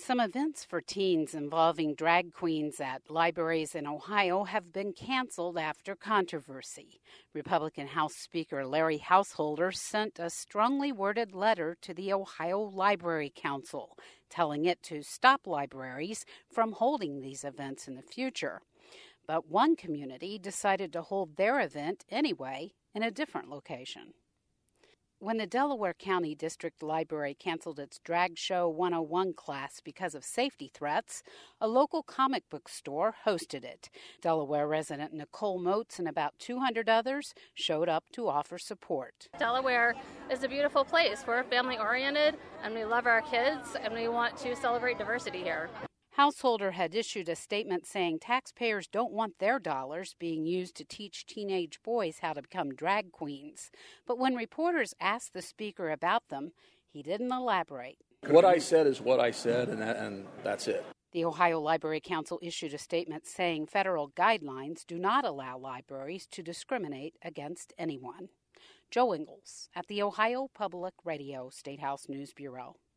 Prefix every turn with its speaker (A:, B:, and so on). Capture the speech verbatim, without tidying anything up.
A: Some events for teens involving drag queens at libraries in Ohio have been canceled after controversy. Republican House Speaker Larry Householder sent a strongly worded letter to the Ohio Library Council, telling it to stop libraries from holding these events in the future. But one community decided to hold their event anyway in a different location. When the Delaware County District Library canceled its Drag Show one oh one class because of safety threats, a local comic book store hosted it. Delaware resident Nicole Moats and about two hundred others showed up to offer support.
B: Delaware is a beautiful place. We're family-oriented, and we love our kids, and we want to celebrate diversity here.
A: Householder had issued a statement saying taxpayers don't want their dollars being used to teach teenage boys how to become drag queens. But when reporters asked the speaker about them, he didn't elaborate.
C: What I said is what I said, and, that, and that's it.
A: The Ohio Library Council issued a statement saying federal guidelines do not allow libraries to discriminate against anyone. Joe Ingles at the Ohio Public Radio State House News Bureau.